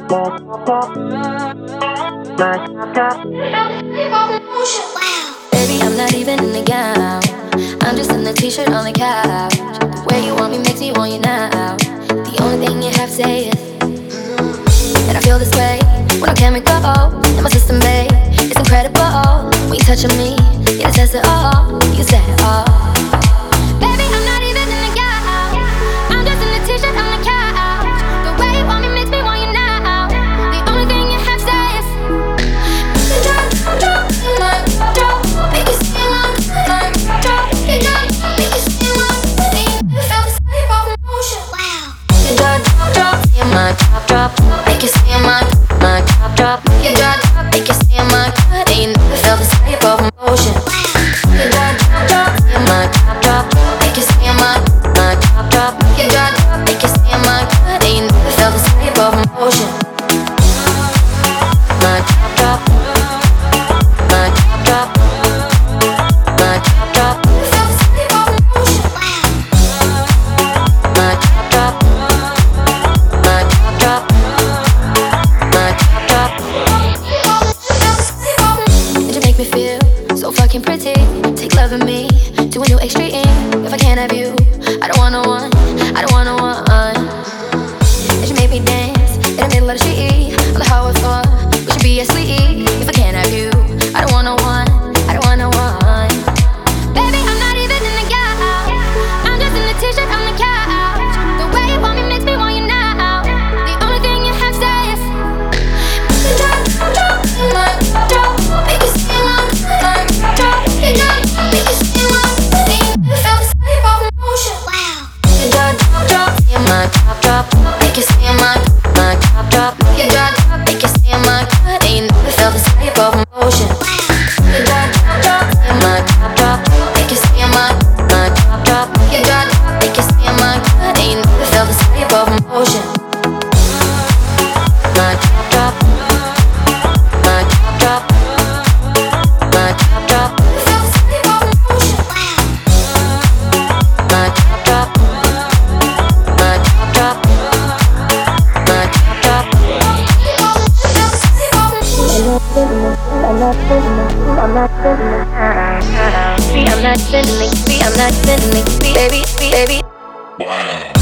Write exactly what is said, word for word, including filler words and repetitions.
Baby, I'm not even in the gown. I'm just in the t-shirt on the couch. Where you want me makes me want you now. The only thing you have to say is and I feel this way when I'm chemical in my system, babe. It's incredible when you touching me. Yeah, it says it all. You said it all. Baby, I'm not even in the gown. I'm just in the t-shirt on the couch. The way you want me makes me want you now. The only thing you have to say is drop, drop, my drop. Make you see my drop, drop, drop. Make you see my you feel the same emotion. Wow. You drop, drop, see my drop, drop. Make you see my my drop, drop. You drop, drop. Make you see my and you never felt this type of emotion. You drop, drop, see my drop, drop. Make you see my my drop, drop. You drop, drop. Make you see my and you never felt this type of emotion. My drop, drop. My drop, drop. My drop, drop. Felt this type of emotion. My drop, drop. My drop, drop. My drop, drop. And you make me feel so fucking pretty. Take love in me to a new extreme. If I can't have you, I don't want no one. I don't want no one. And you make me dance in the middle of the street on the hardwood floor. We should be asleep. If I can't have you, I don't want no one. I don't want no one. Baby, I'm not even in the gown. I'm just in the t-shirt on the couch. The way you want me makes me want you now. The only thing you have to say is drop, drop, my drop. Make you see my my drop. You drop, make you see my you feel the same emotion. Wow. You drop, drop, see my drop, drop. Make you see my my drop, drop. You drop, make you see my and you never felt the same emotion. You drop, drop, see my drop, drop. Make you see my my drop, drop. You drop, make you see my and you never felt the same emotion. My drop, drop. My drop, drop. My drop, drop. Felt the same emotion. My drop, drop. My drop, drop. My drop, drop. I'm not spending, I'm not spending, I'm not spending, I'm not spending, baby, baby.